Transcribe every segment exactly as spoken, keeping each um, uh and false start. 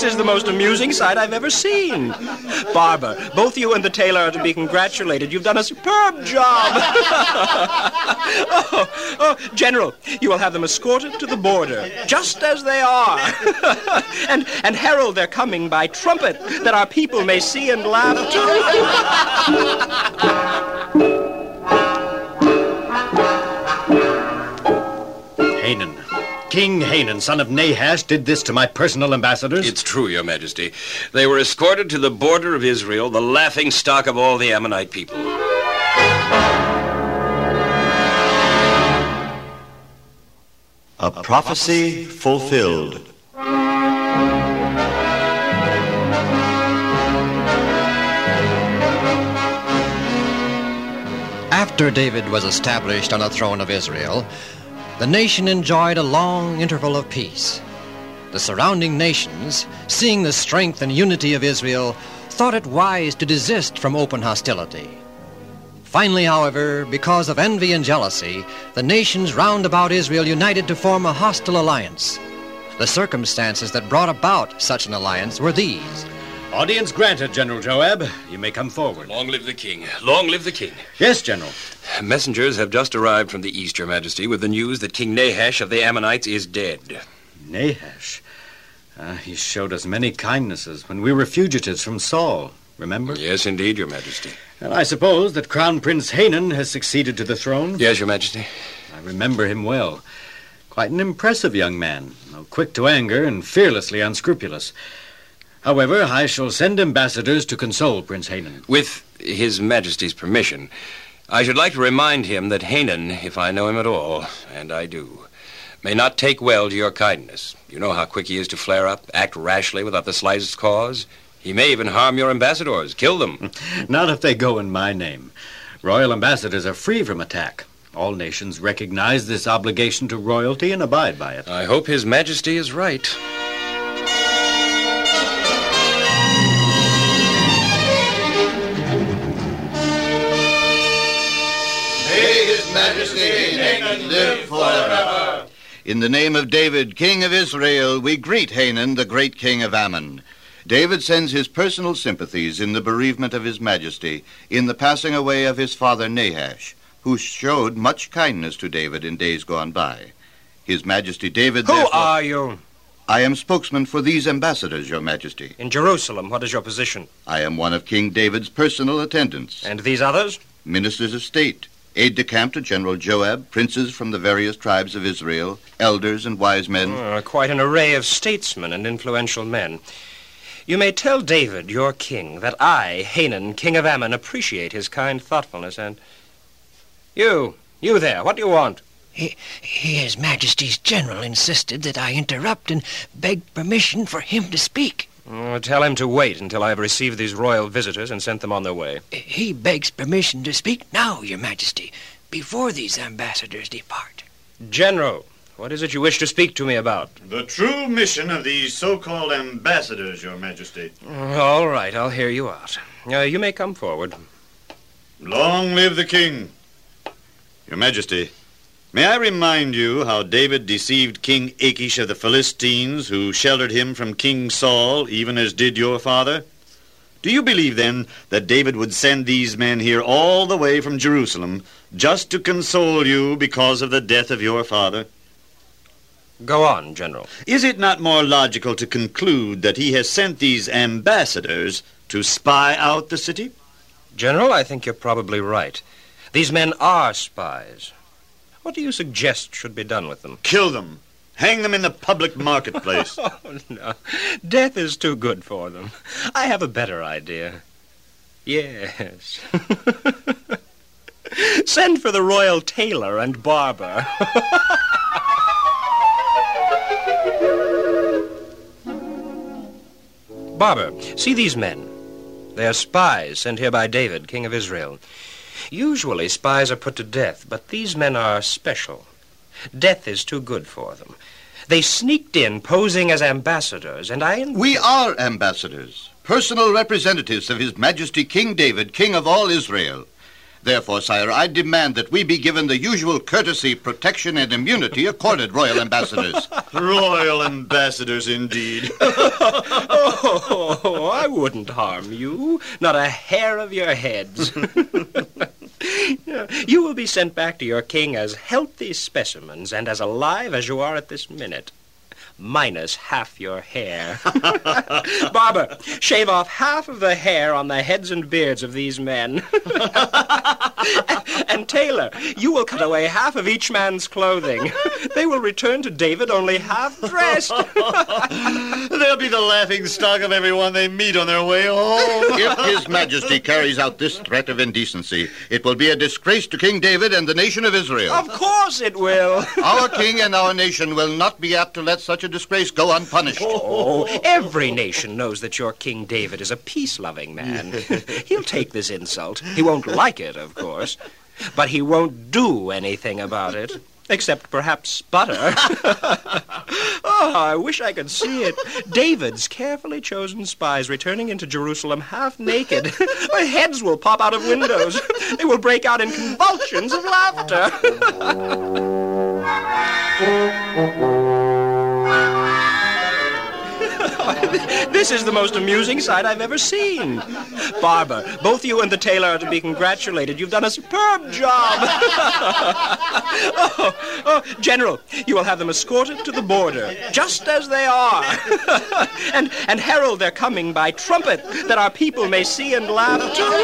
This is the most amusing sight I've ever seen. Barber, both you and the tailor are to be congratulated. You've done a superb job. oh, oh, General, you will have them escorted to the border, just as they are. and, and herald their coming by trumpet, that our people may see and laugh too. Hanan. King Hanan, son of Nahash, did this to my personal ambassadors? It's true, Your Majesty. They were escorted to the border of Israel, the laughing stock of all the Ammonite people. A prophecy fulfilled. After David was established on the throne of Israel, the nation enjoyed a long interval of peace. The surrounding nations, seeing the strength and unity of Israel, thought it wise to desist from open hostility. Finally, however, because of envy and jealousy, the nations round about Israel united to form a hostile alliance. The circumstances that brought about such an alliance were these. Audience granted, General Joab. You may come forward. Long live the king. Long live the king. Yes, General. Messengers have just arrived from the east, Your Majesty, with the news that King Nahash of the Ammonites is dead. Nahash? Uh, he showed us many kindnesses when we were fugitives from Saul, remember? Yes, indeed, Your Majesty. And I suppose that Crown Prince Hanan has succeeded to the throne? Yes, Your Majesty. I remember him well. Quite an impressive young man, quick to anger and fearlessly unscrupulous. However, I shall send ambassadors to console Prince Hanan. With His Majesty's permission, I should like to remind him that Hanan, if I know him at all, and I do, may not take well to your kindness. You know how quick he is to flare up, act rashly without the slightest cause. He may even harm your ambassadors, kill them. Not if they go in my name. Royal ambassadors are free from attack. All nations recognize this obligation to royalty and abide by it. I hope His Majesty is right. Majesty Hanan live forever. In the name of David, King of Israel, we greet Hanan, the great king of Ammon. David sends his personal sympathies in the bereavement of His Majesty, in the passing away of his father Nahash, who showed much kindness to David in days gone by. His Majesty David, Who therefore... are you? I am spokesman for these ambassadors, Your Majesty. In Jerusalem, what is your position? I am one of King David's personal attendants. And these others? Ministers of state, aide-de-camp to General Joab, princes from the various tribes of Israel, elders and wise men. Oh, quite an array of statesmen and influential men. You may tell David, your king, that I, Hanan, king of Ammon, appreciate his kind thoughtfulness and... You, you there, what do you want? He, His Majesty's general insisted that I interrupt and beg permission for him to speak. Oh, tell him to wait until I have received these royal visitors and sent them on their way. He begs permission to speak now, Your Majesty, before these ambassadors depart. General, what is it you wish to speak to me about? The true mission of these so-called ambassadors, Your Majesty. All right, I'll hear you out. Uh, you may come forward. Long live the king. Your Majesty, may I remind you how David deceived King Achish of the Philistines, who sheltered him from King Saul, even as did your father? Do you believe, then, that David would send these men here all the way from Jerusalem just to console you because of the death of your father? Go on, General. Is it not more logical to conclude that he has sent these ambassadors to spy out the city? General, I think you're probably right. These men are spies. What do you suggest should be done with them? Kill them. Hang them in the public marketplace. Oh, no. Death is too good for them. I have a better idea. Yes. Send for the royal tailor and barber. Barber, see these men. They are spies sent here by David, king of Israel. Usually spies are put to death, but these men are special. Death is too good for them. They sneaked in posing as ambassadors, and I... We are ambassadors, personal representatives of His Majesty King David, king of all Israel. Therefore, sire, I demand that we be given the usual courtesy, protection, and immunity accorded royal ambassadors. Royal ambassadors, indeed. Oh, I wouldn't harm you. Not a hair of your heads. You will be sent back to your king as healthy specimens and as alive as you are at this minute. Minus half your hair. Barber, shave off half of the hair on the heads and beards of these men. And Taylor, you will cut away half of each man's clothing. They will return to David only half dressed. They'll be the laughing stock of everyone they meet on their way home. If His Majesty carries out this threat of indecency, it will be a disgrace to King David and the nation of Israel. Of course it will. Our king and our nation will not be apt to let such a disgrace go unpunished. Oh, every nation knows that your King David is a peace-loving man. He'll take this insult. He won't like it, of course, but he won't do anything about it, except perhaps sputter. Oh, I wish I could see it. David's carefully chosen spies returning into Jerusalem half naked. Their heads will pop out of windows. They will break out in convulsions of laughter. This is the most amusing sight I've ever seen. Barber, both you and the tailor are to be congratulated. You've done a superb job. oh, oh, General, you will have them escorted to the border, just as they are. and, and herald their coming by trumpet, that our people may see and laugh too.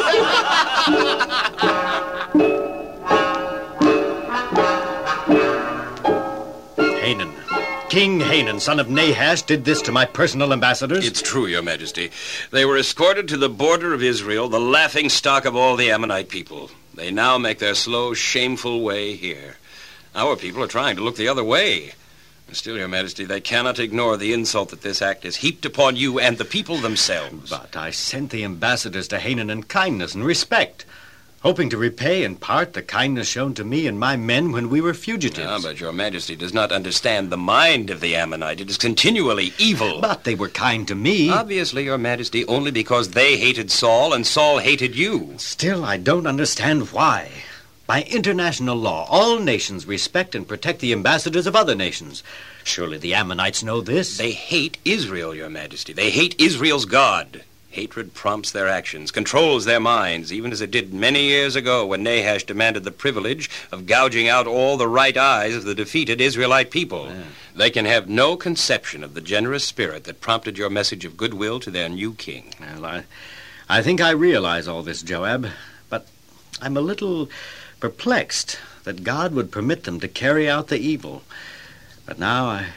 Hanan. King Hanan, son of Nahash, did this to my personal ambassadors? It's true, Your Majesty. They were escorted to the border of Israel, the laughing stock of all the Ammonite people. They now make their slow, shameful way here. Our people are trying to look the other way. Still, Your Majesty, they cannot ignore the insult that this act has heaped upon you and the people themselves. But I sent the ambassadors to Hanan in kindness and respect, hoping to repay in part the kindness shown to me and my men when we were fugitives. Ah, but Your Majesty does not understand the mind of the Ammonite. It is continually evil. But they were kind to me. Obviously, Your Majesty, only because they hated Saul and Saul hated you. Still, I don't understand why. By international law, all nations respect and protect the ambassadors of other nations. Surely the Ammonites know this. They hate Israel, Your Majesty. They hate Israel's God. Hatred prompts their actions, controls their minds, even as it did many years ago when Nahash demanded the privilege of gouging out all the right eyes of the defeated Israelite people. Yeah. They can have no conception of the generous spirit that prompted your message of goodwill to their new king. Well, I, I think I realize all this, Joab, but I'm a little perplexed that God would permit them to carry out the evil. But now I...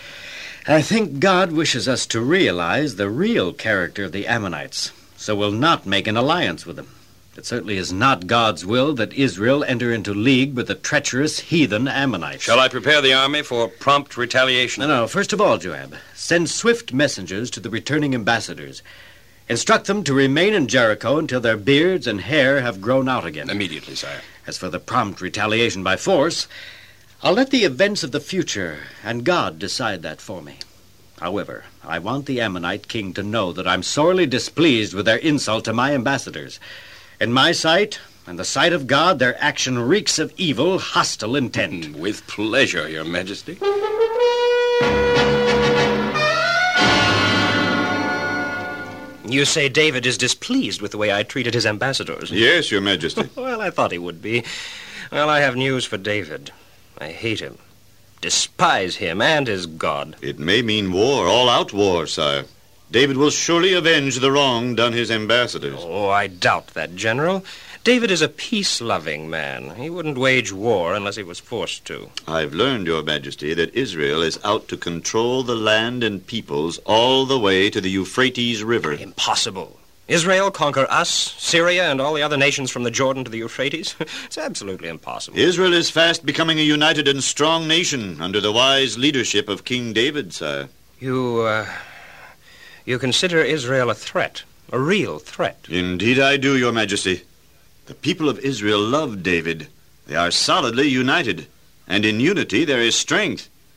I think God wishes us to realize the real character of the Ammonites, so we'll not make an alliance with them. It certainly is not God's will that Israel enter into league with the treacherous heathen Ammonites. Shall I prepare the army for prompt retaliation? No, no. First of all, Joab, send swift messengers to the returning ambassadors. Instruct them to remain in Jericho until their beards and hair have grown out again. Immediately, sire. As for the prompt retaliation by force, I'll let the events of the future and God decide that for me. However, I want the Ammonite king to know that I'm sorely displeased with their insult to my ambassadors. In my sight, and the sight of God, their action reeks of evil, hostile intent. With pleasure, Your Majesty. You say David is displeased with the way I treated his ambassadors? Yes, Your Majesty. Well, I thought he would be. Well, I have news for David. I hate him, despise him and his God. It may mean war, all-out war, sire. David will surely avenge the wrong done his ambassadors. Oh, I doubt that, General. David is a peace-loving man. He wouldn't wage war unless he was forced to. I've learned, Your Majesty, that Israel is out to control the land and peoples all the way to the Euphrates River. Impossible. Israel conquer us, Syria, and all the other nations from the Jordan to the Euphrates? It's absolutely impossible. Israel is fast becoming a united and strong nation under the wise leadership of King David, sire. You, uh, you consider Israel a threat, a real threat? Indeed I do, Your Majesty. The people of Israel love David. They are solidly united, and in unity there is strength.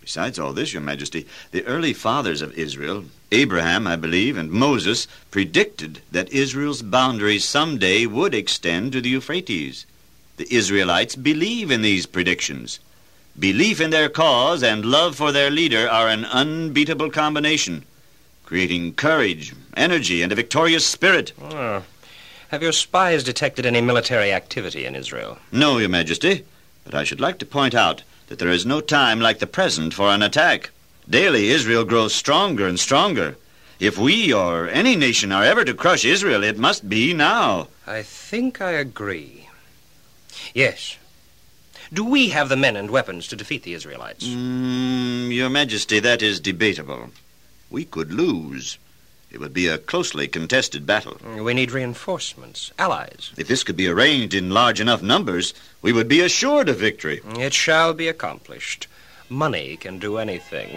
Besides all this, Your Majesty, the early fathers of Israel, Abraham, I believe, and Moses, predicted that Israel's boundaries someday would extend to the Euphrates. The Israelites believe in these predictions. Belief in their cause and love for their leader are an unbeatable combination, creating courage, energy, and a victorious spirit. Oh. Have your spies detected any military activity in Israel? No, Your Majesty, but I should like to point out that there is no time like the present for an attack. Daily, Israel grows stronger and stronger. If we or any nation are ever to crush Israel, it must be now. I think I agree. Yes. Do we have the men and weapons to defeat the Israelites? Mm, Your Majesty, that is debatable. We could lose. It would be a closely contested battle. We need reinforcements, allies. If this could be arranged in large enough numbers, we would be assured of victory. It shall be accomplished. Money can do anything.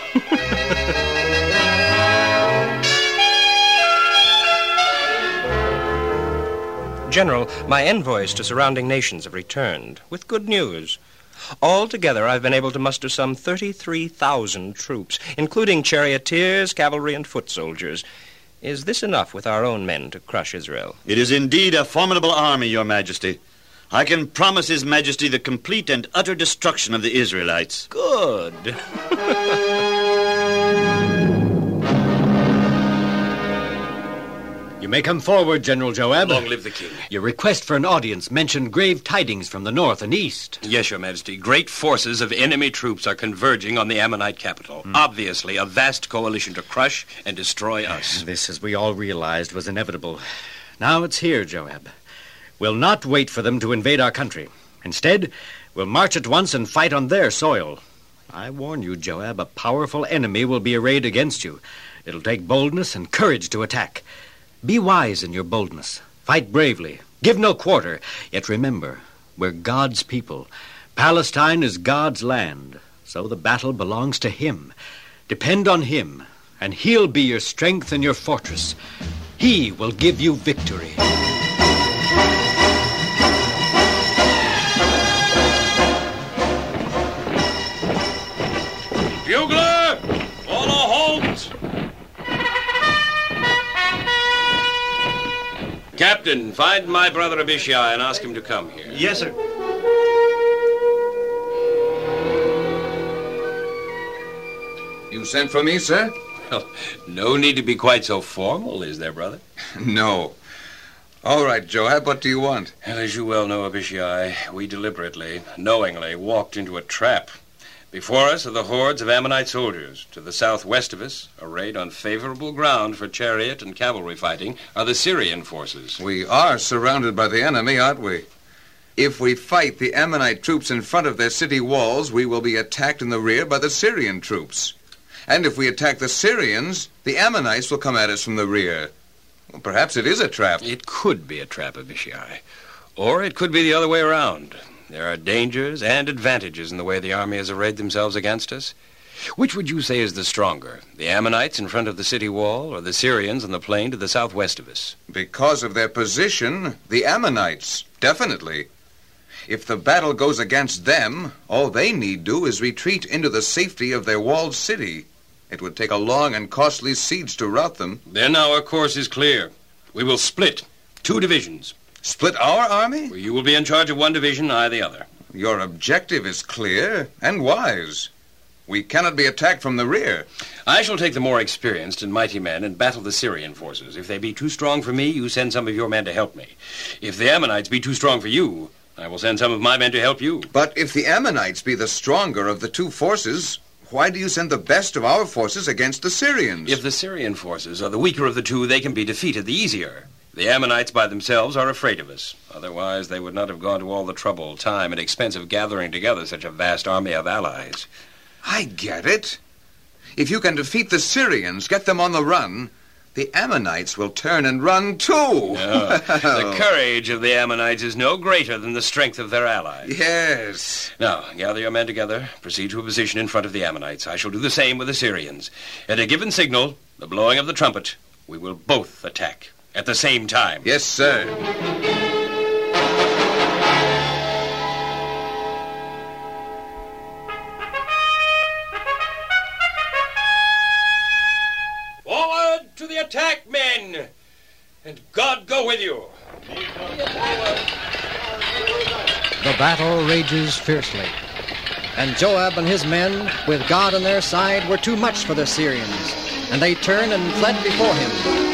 General, my envoys to surrounding nations have returned with good news. Altogether, I've been able to muster some thirty-three thousand troops, including charioteers, cavalry, and foot soldiers. Is this enough with our own men to crush Israel? It is indeed a formidable army, Your Majesty. I can promise His Majesty the complete and utter destruction of the Israelites. Good. You may come forward, General Joab. Long live the king. Your request for an audience mentioned grave tidings from the north and east. Yes, Your Majesty. Great forces of enemy troops are converging on the Ammonite capital. Mm. Obviously, a vast coalition to crush and destroy us. This, as we all realized, was inevitable. Now it's here, Joab. We'll not wait for them to invade our country. Instead, we'll march at once and fight on their soil. I warn you, Joab, a powerful enemy will be arrayed against you. It'll take boldness and courage to attack. Be wise in your boldness. Fight bravely. Give no quarter. Yet remember, we're God's people. Palestine is God's land, so the battle belongs to Him. Depend on Him, and He'll be your strength and your fortress. He will give you victory. Bugler! Follow Holmes! Captain, find my brother Abishai and ask him to come here. Yes, sir. You sent for me, sir? Well, no need to be quite so formal, is there, brother? No. All right, Joab, what do you want? Well, as you well know, Abishai, we deliberately, knowingly walked into a trap. Before us are the hordes of Ammonite soldiers. To the southwest of us, arrayed on favorable ground for chariot and cavalry fighting, are the Syrian forces. We are surrounded by the enemy, aren't we? If we fight the Ammonite troops in front of their city walls, we will be attacked in the rear by the Syrian troops. And if we attack the Syrians, the Ammonites will come at us from the rear. Well, perhaps it is a trap. It could be a trap, Abishai. Or it could be the other way around. There are dangers and advantages in the way the army has arrayed themselves against us. Which would you say is the stronger, the Ammonites in front of the city wall or the Syrians on the plain to the southwest of us? Because of their position, the Ammonites, definitely. If the battle goes against them, all they need do is retreat into the safety of their walled city. It would take a long and costly siege to rout them. Then our course is clear. We will split. Two divisions. Split our army? You will be in charge of one division, I the other. Your objective is clear and wise. We cannot be attacked from the rear. I shall take the more experienced and mighty men and battle the Syrian forces. If they be too strong for me, you send some of your men to help me. If the Ammonites be too strong for you, I will send some of my men to help you. But if the Ammonites be the stronger of the two forces, why do you send the best of our forces against the Syrians? If the Syrian forces are the weaker of the two, they can be defeated the easier. The Ammonites by themselves are afraid of us. Otherwise, they would not have gone to all the trouble, time, and expense of gathering together such a vast army of allies. I get it. If you can defeat the Syrians, get them on the run, the Ammonites will turn and run too. No, the courage of the Ammonites is no greater than the strength of their allies. Yes. Now, gather your men together. Proceed to a position in front of the Ammonites. I shall do the same with the Syrians. At a given signal, the blowing of the trumpet, we will both attack at the same time. Yes, sir. with you. The battle rages fiercely, and Joab and his men, with God on their side, were too much for the Syrians, and they turned and fled before him.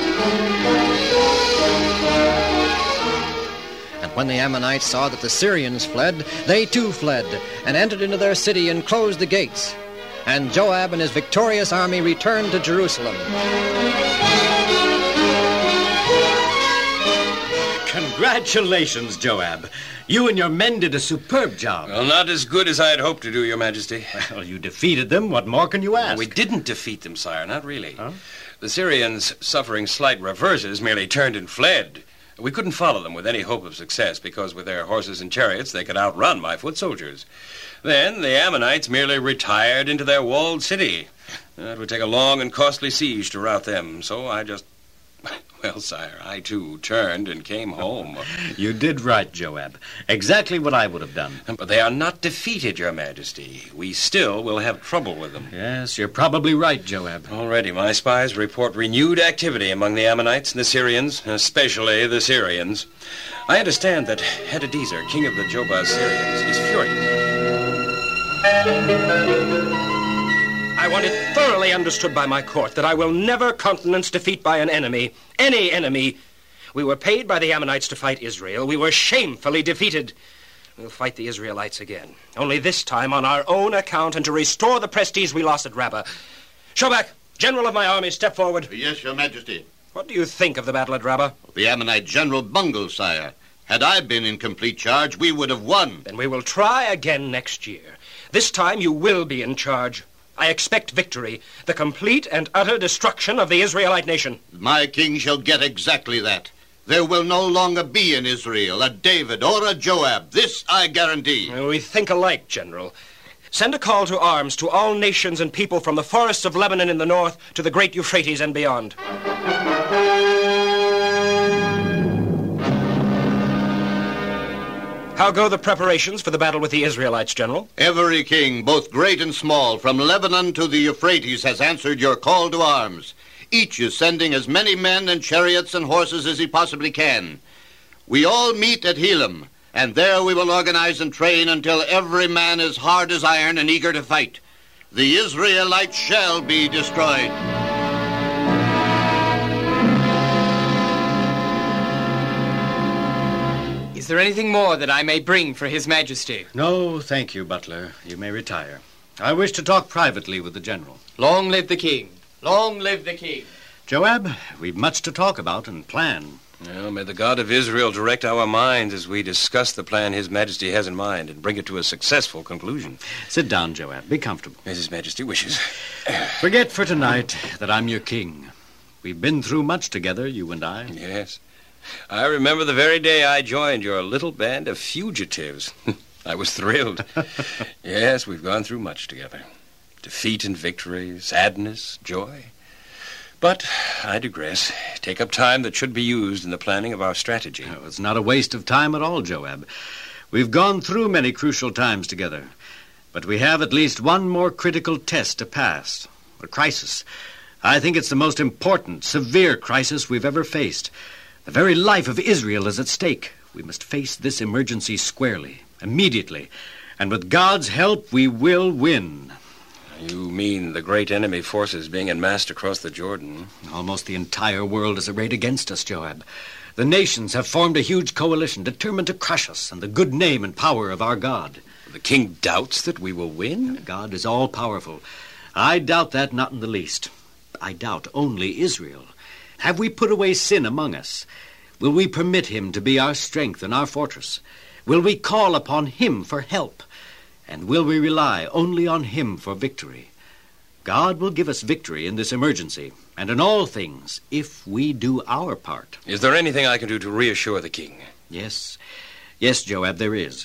And when the Ammonites saw that the Syrians fled, they too fled, and entered into their city and closed the gates. And Joab and his victorious army returned to Jerusalem. Congratulations, Joab. You and your men did a superb job. Well, not as good as I had hoped to do, Your Majesty. Well, you defeated them. What more can you ask? We didn't defeat them, sire, not really. Huh? The Syrians, suffering slight reverses, merely turned and fled. We couldn't follow them with any hope of success because with their horses and chariots they could outrun my foot soldiers. Then the Ammonites merely retired into their walled city. It would take a long and costly siege to rout them, so I just... Well, sire, I too turned and came home. You did right, Joab. Exactly what I would have done. But they are not defeated, Your Majesty. We still will have trouble with them. Yes, you're probably right, Joab. Already, my spies report renewed activity among the Ammonites and the Syrians, especially the Syrians. I understand that Hadadezer, king of the Jobah Syrians, is furious. I want it thoroughly understood by my court that I will never countenance defeat by an enemy, any enemy. We were paid by the Ammonites to fight Israel. We were shamefully defeated. We'll fight the Israelites again, only this time on our own account and to restore the prestige we lost at Rabbah. Shobak, general of my army, step forward. Yes, Your Majesty. What do you think of the battle at Rabbah? The Ammonite general bungled, sire. Had I been in complete charge, we would have won. Then we will try again next year. This time you will be in charge. I expect victory, the complete and utter destruction of the Israelite nation. My king shall get exactly that. There will no longer be in Israel a David or a Joab. This I guarantee. We think alike, General. Send a call to arms to all nations and people from the forests of Lebanon in the north to the great Euphrates and beyond. How go the preparations for the battle with the Israelites, General? Every king, both great and small, from Lebanon to the Euphrates, has answered your call to arms. Each is sending as many men and chariots and horses as he possibly can. We all meet at Helam, and there we will organize and train until every man is hard as iron and eager to fight. The Israelites shall be destroyed. Is there anything more that I may bring for His Majesty? No, thank you, Butler. You may retire. I wish to talk privately with the general. Long live the king. Long live the king. Joab, we've much to talk about and plan. Well, may the God of Israel direct our minds as we discuss the plan His Majesty has in mind and bring it to a successful conclusion. Sit down, Joab. Be comfortable. As His Majesty wishes. Forget for tonight that I'm your king. We've been through much together, you and I. Yes. I remember the very day I joined your little band of fugitives. I was thrilled. Yes, we've gone through much together. Defeat and victory, sadness, joy. But I digress. Take up time that should be used in the planning of our strategy. Oh, it's not a waste of time at all, Joab. We've gone through many crucial times together. But we have at least one more critical test to pass. A crisis. I think it's the most important, severe crisis we've ever faced. The very life of Israel is at stake. We must face this emergency squarely, immediately. And with God's help, we will win. You mean the great enemy forces being enmassed across the Jordan? Almost the entire world is arrayed against us, Joab. The nations have formed a huge coalition determined to crush us and the good name and power of our God. The king doubts that we will win? God is all-powerful. I doubt that not in the least. I doubt only Israel. Have we put away sin among us? Will we permit him to be our strength and our fortress? Will we call upon him for help? And will we rely only on him for victory? God will give us victory in this emergency, and in all things, if we do our part. Is there anything I can do to reassure the king? Yes. Yes, Joab, there is.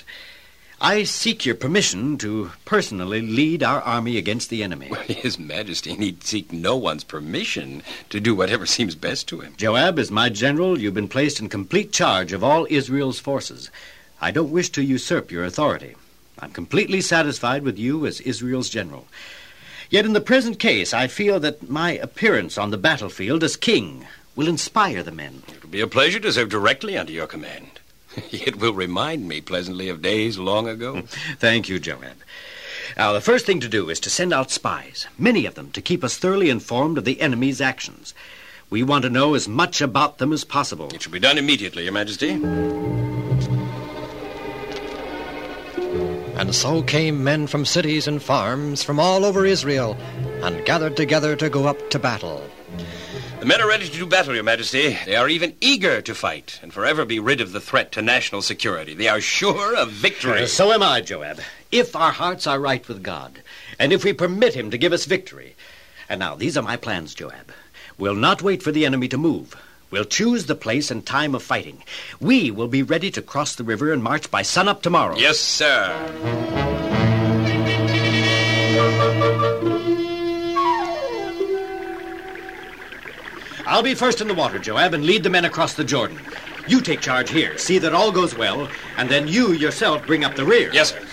I seek your permission to personally lead our army against the enemy. Well, His Majesty need seek no one's permission to do whatever seems best to him. Joab, as my general, you've been placed in complete charge of all Israel's forces. I don't wish to usurp your authority. I'm completely satisfied with you as Israel's general. Yet in the present case, I feel that my appearance on the battlefield as king will inspire the men. It will be a pleasure to serve directly under your command. It will remind me pleasantly of days long ago. Thank you, Joab. Now, the first thing to do is to send out spies, many of them, to keep us thoroughly informed of the enemy's actions. We want to know as much about them as possible. It shall be done immediately, Your Majesty. And so came men from cities and farms from all over Israel and gathered together to go up to battle. The men are ready to do battle, Your Majesty. They are even eager to fight and forever be rid of the threat to national security. They are sure of victory. Uh, so am I, Joab. If our hearts are right with God, and if we permit him to give us victory. And now, these are my plans, Joab. We'll not wait for the enemy to move. We'll choose the place and time of fighting. We will be ready to cross the river and march by sunup tomorrow. Yes, sir. I'll be first in the water, Joab, and lead the men across the Jordan. You take charge here, see that all goes well, and then you yourself bring up the rear. Yes, sir.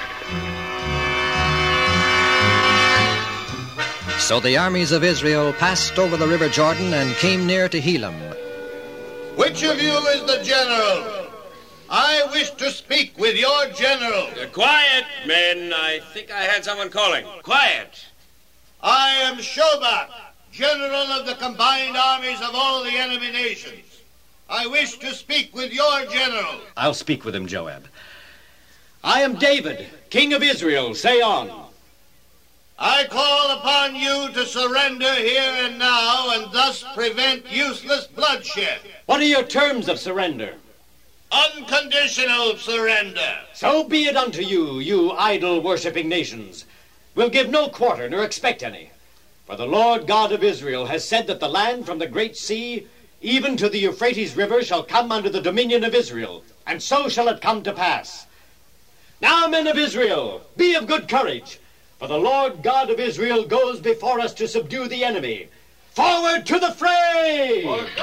So the armies of Israel passed over the river Jordan and came near to Helam. Which of you is the general? I wish to speak with your general. Uh, quiet, men. I think I had someone calling. Quiet. I am Shobach, general of the combined armies of all the enemy nations. I wish to speak with your general. I'll speak with him, Joab. I am David, king of Israel. Say on. I call upon you to surrender here and now and thus prevent useless bloodshed. What are your terms of surrender? Unconditional surrender. So be it unto you, you idol-worshipping nations. We'll give no quarter nor expect any. For the Lord God of Israel has said that the land from the great sea, even to the Euphrates River, shall come under the dominion of Israel, and so shall it come to pass. Now, men of Israel, be of good courage, for the Lord God of Israel goes before us to subdue the enemy. Forward to the fray!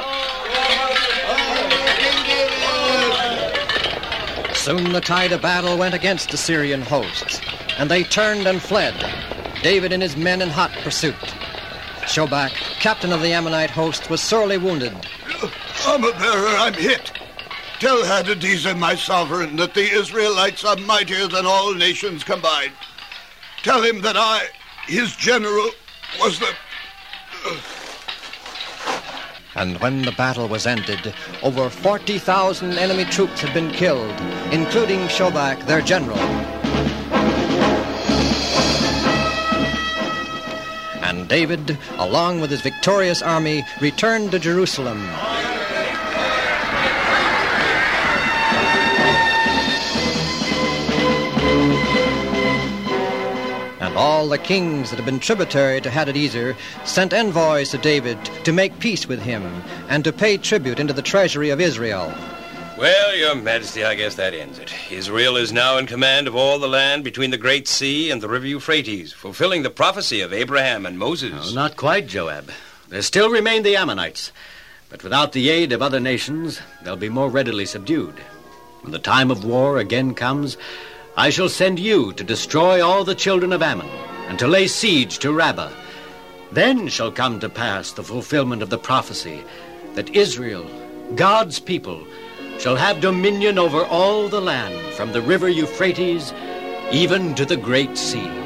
Soon the tide of battle went against the Syrian hosts, and they turned and fled, David and his men in hot pursuit. Shobach, captain of the Ammonite host, was sorely wounded. Armor-bearer, I'm hit. Tell Hadadezer, my sovereign, that the Israelites are mightier than all nations combined. Tell him that I, his general, was the... And when the battle was ended, over forty thousand enemy troops had been killed, including Shobach, their general. And David, along with his victorious army, returned to Jerusalem. And all the kings that had been tributary to Hadadezer sent envoys to David to make peace with him and to pay tribute into the treasury of Israel. Well, Your Majesty, I guess that ends it. Israel is now in command of all the land between the Great Sea and the River Euphrates, fulfilling the prophecy of Abraham and Moses. No, not quite, Joab. There still remain the Ammonites, but without the aid of other nations, they'll be more readily subdued. When the time of war again comes, I shall send you to destroy all the children of Ammon and to lay siege to Rabbah. Then shall come to pass the fulfillment of the prophecy that Israel, God's people, shall have dominion over all the land from the river Euphrates even to the great sea.